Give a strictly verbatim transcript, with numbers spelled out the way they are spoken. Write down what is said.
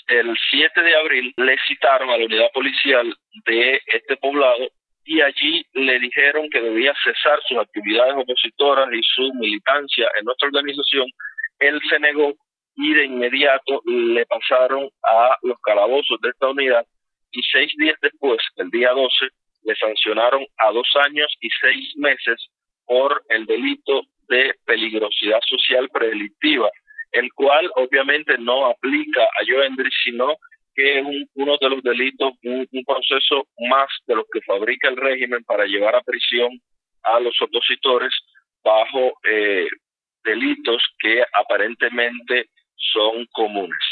el siete de abril le citaron a la unidad policial de este poblado y allí le dijeron que debía cesar sus actividades opositoras y su militancia en nuestra organización. Él se negó y de inmediato le pasaron a los calabozos de esta unidad y seis días después, el día doce, le sancionaron a dos años y seis meses por el delito de peligrosidad social predelictiva, el cual obviamente no aplica a Joendry, sino que es un, uno de los delitos, un, un proceso más de los que fabrica el régimen para llevar a prisión a los opositores bajo eh, delitos que aparentemente son comunes.